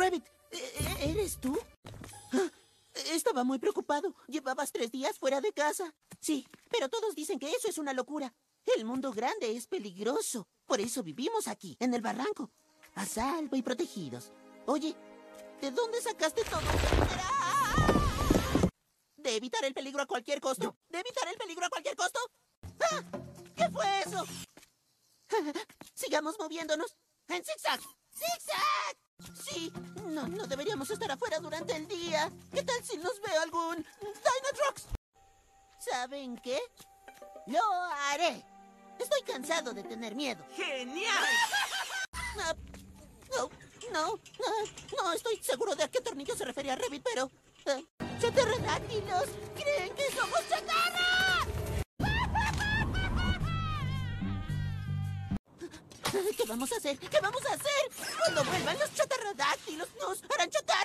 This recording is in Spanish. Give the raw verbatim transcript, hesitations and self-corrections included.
Rabbit, ¿eres tú? Estaba muy preocupado. Llevabas tres días fuera de casa. Sí, pero todos dicen que eso es una locura. El mundo grande es peligroso. Por eso vivimos aquí, en el barranco, a salvo y protegidos. Oye, ¿de dónde sacaste todo? ¿De evitar el peligro a cualquier costo? ¿De evitar el peligro a cualquier costo? ¡Ah! ¿Qué fue eso? Sigamos moviéndonos. ¡En zigzag! ¡Zigzag! Sí, no, no deberíamos estar afuera durante el día. ¿Qué tal si nos ve algún Dinotrox? ¿Saben qué? ¡Lo haré! Estoy cansado de tener miedo. ¡Genial! Uh, no, no, uh, no estoy seguro de a qué tornillo se refería Rabbit, pero... Uh, ¡Chatarradáctilos! ¡Creen que somos chatarra! ¿Qué vamos a hacer? ¿Qué vamos a hacer? Cuando vuelvan los chatarradáctilos nos harán chatarra.